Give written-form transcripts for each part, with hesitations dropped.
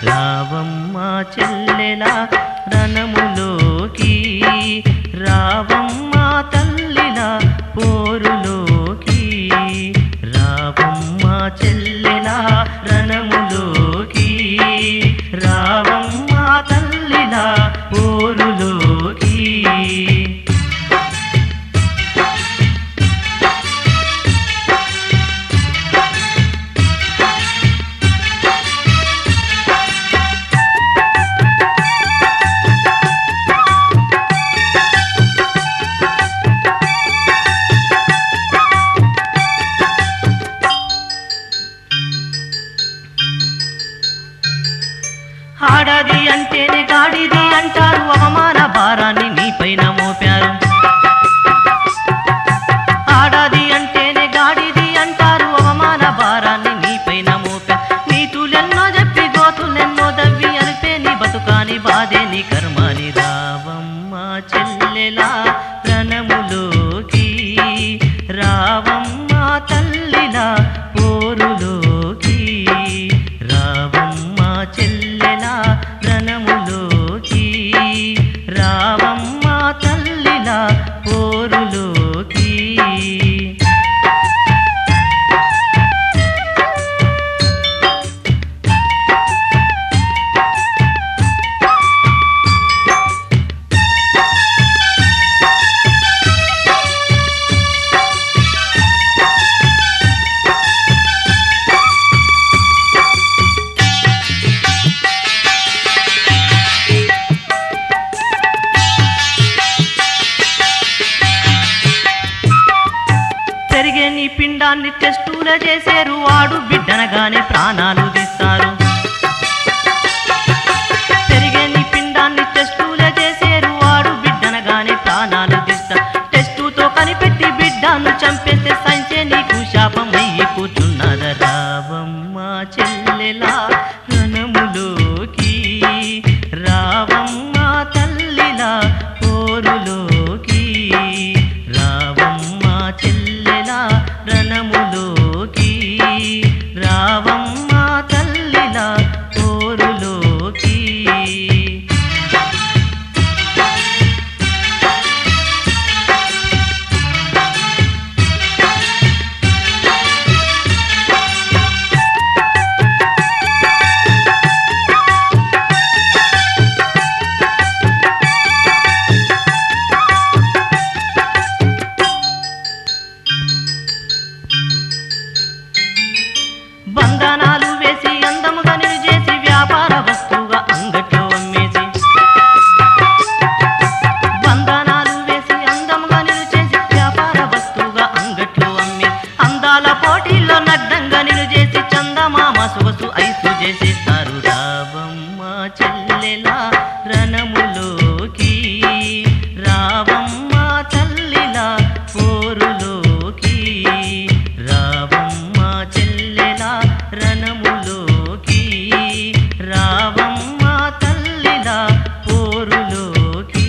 రావమ్మ చెల్లెలా రణములోకి రావమ్మ తల్లిలా పోరులోకి రావమ్మ చెల్లెలా రణములోకి రావమ్మ తల్లిలా పోరులోకి ఆడది అంటేనే గాడిది అంటారు అవమాన భారాన్ని నీపైన మోపారు ఆడది అంటేనే గాడిది అంటారు అవమాన భారాన్ని నీపైన మోపారు నీతులెన్నో చెప్పి గోతులెన్నో దవ్వి అనిపే నీ బతుకాని బాధే నీ కర్మాని రావమ్మ చెల్లెలా రణములోకి రావమ్మ తల్లిలా పోరులోకి రావమ్మ చెల్లెలా రణములోకి రావమ్మ తల్లిలా పోరులోకి పెరిగే నీ పిండాన్ని టెస్టుల చేసేరు వాడు బిడ్డనగానే ప్రాణాలు తీస్తారు పెరిగే నీ పిండాన్ని టెస్టుల చేసేరు వాడు బిడ్డనగానే ప్రాణాలు తీస్తారు టెస్టుతో కనిపెట్టి బిడ్డను చంపేస్తే సంచే నీకు శాపమయ్యి కూర్చున్నద రావమ్మ చెల్లెలా రణములోకి రావమ్మ తల్లిలా పోరులోకి రావమ్మ చెల్లెలా రణములోకి రావమ్మ తల్లిలా పోరులోకి బంధనాలు వేసి అందముగా నిన్ను చేసి వ్యాపార వస్తువుగా అంగట్లో అమ్మేసి బంధనాలు వేసి అందముగా నిన్ను చేసి వ్యాపార వస్తువుగా అంగట్లో అమ్మి అందాల పోటీల్లో నగ్నంగా నిన్ను చేసి చందమామ సొగసు ఐసు చేసేస్తారు రావమ్మ చెల్లెలా రణములోకి రావమ్మ తల్లిలా పోరులోకి రావమ్మ చెల్లెలా రణములోకి రావమ్మ తల్లిలా పోరులోకి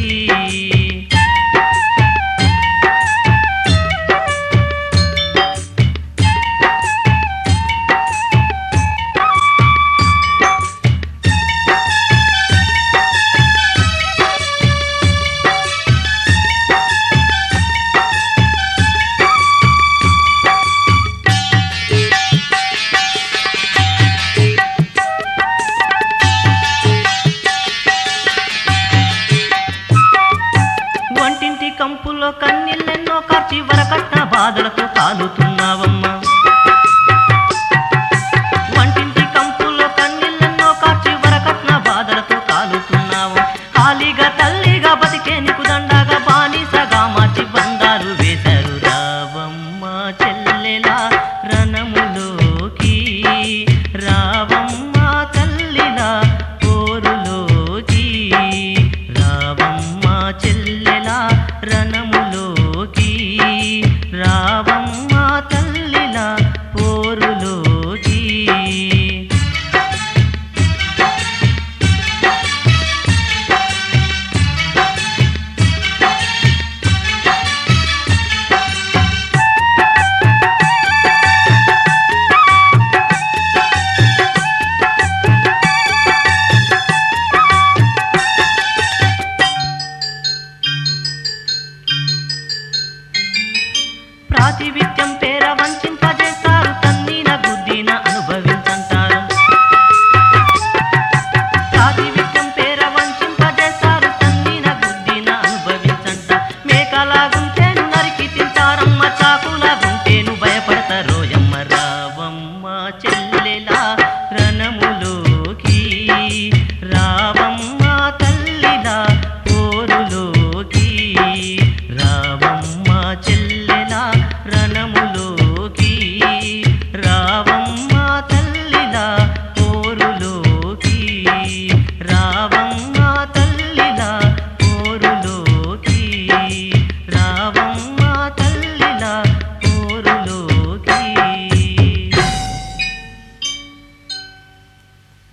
వంటింటి కంపులో కన్నీళ్ళెన్నో కార్చి వరకట్న బాధలతో కాలుతున్నావమ్మ